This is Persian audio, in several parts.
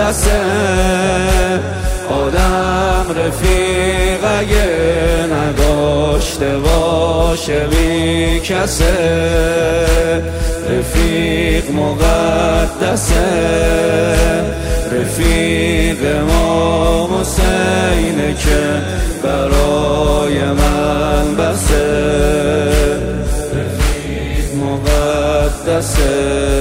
مقدسه. آدم رفیق اگه نداشته باشه بی کسه، رفیق مقدسه. رفیق ما حسینه که برای من بسه، رفیق مقدسه.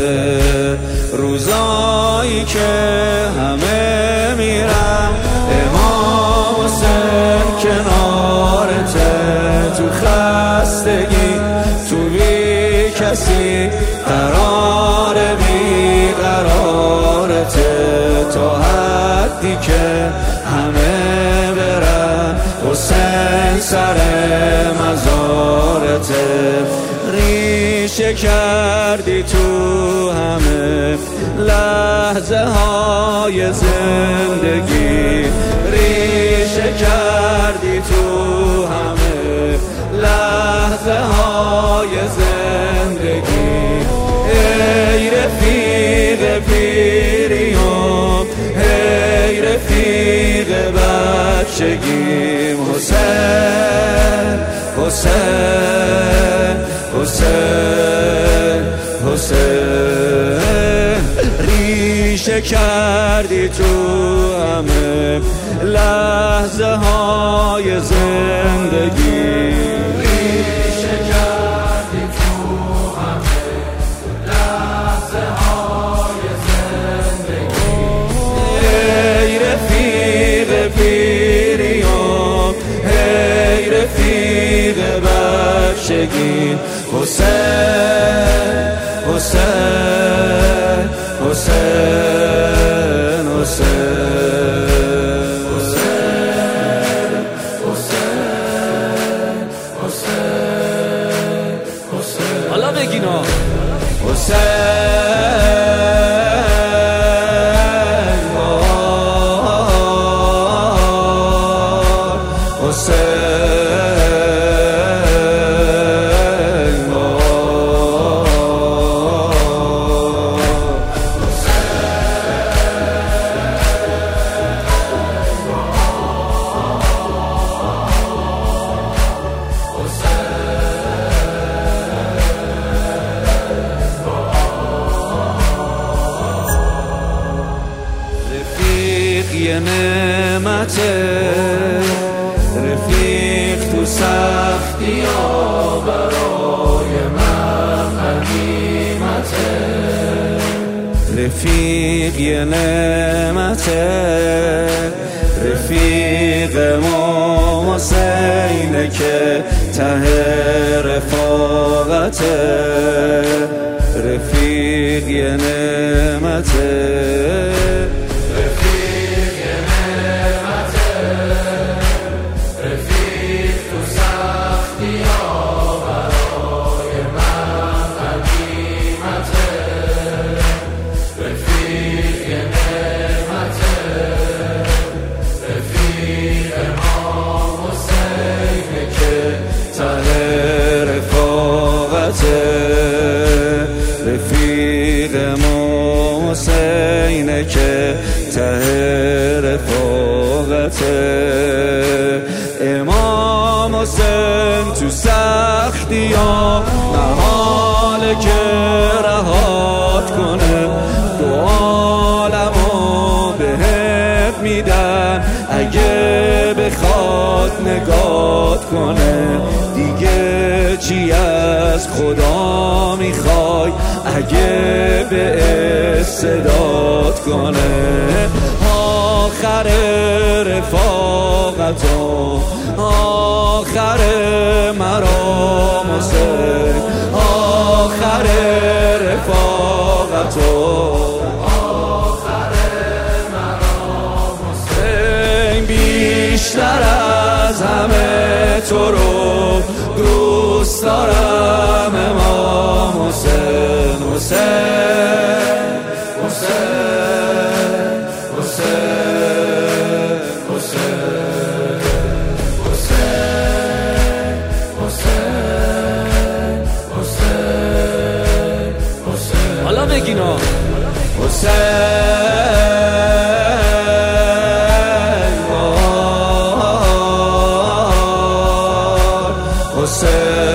روزایی که همه میرم امام حسین کنارته، تو خستگی تو بی کسی قرار بی قرارته، تا حدی که همه برن حسین سر مزارته. ریشه کردی تو همه لحظه های زندگی، ریشه کردی تو همه لحظه های زندگی. ای رفیق پیریام، ای رفیق بچگیم، حسین حسین حسین حسین. ریشه کردی تو همه لحظه های زندگی، ریشه کردی تو همه لحظه های زندگی. ای رفیق پیریام، ای رفیق بچگی، حسین حسین حسین حسین حسین حسین حسین. حالا بگینا حسین یه نعمته، رفیق تو سختی ها برای من غنیمته. رفیق یه نعمته، رفیق ما حسینه که ته رفاقته. رفیق یه نعمته، رفیق ما حسینه که ته رفاقته. امام حسین تو سختی ها نهاله که رهات کنه، دو عالمو بهت میدن اگه بخواد نگات کنه. دیگه چی از خدا میخوای اگه به استعداد کنه. آخر رفاقتو، آخر مرام حسین، آخر رفاقتو، آخر مرام حسین. بیشتر از همه تو رو دوست دارم امام حسین. حسین حسین حسین حسین حسین حسین حسین. حالا بگینا حسین حسین